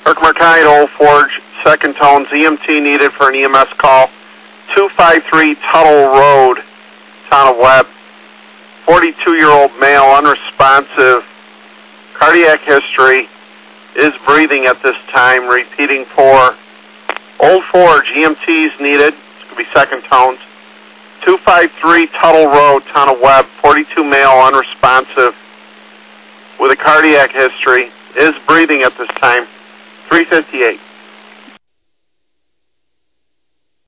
Herkimer County to Old Forge, second tones, EMT needed for an EMS call. 253 Tuttle Road, town of Webb. 42-year-old male, unresponsive, cardiac history, is breathing at this time. Repeating for Old Forge, EMTs needed. It's going to be second tones. 253 Tuttle Road, town of Webb. 42 male, unresponsive, with a cardiac history, is breathing at this time. 358.